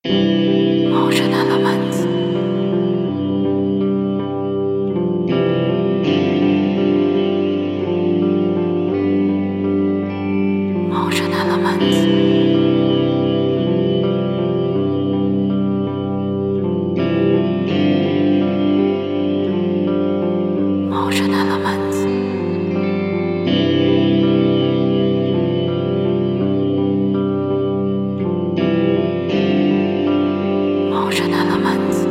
Motion elements. Motion elements. Motion elements. Motion elements.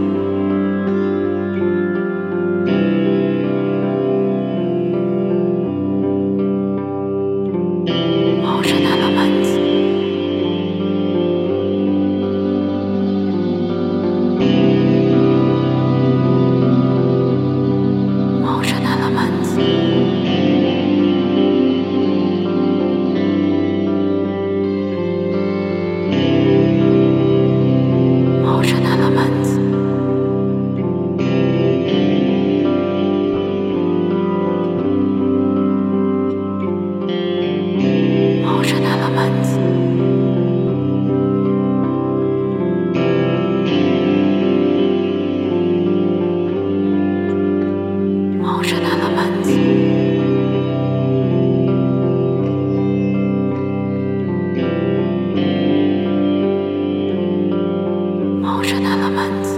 Motion elements. Motion elements. Motion elements. Motion elements. Motion elements. Motion elements.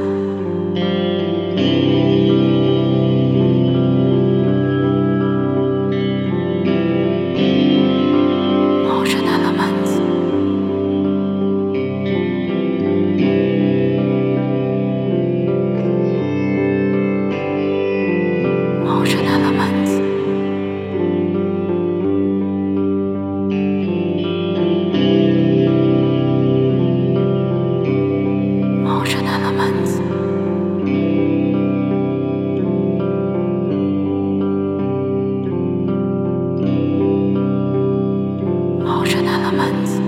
Motion elements. Motion elements. Motion elements. Motion elements.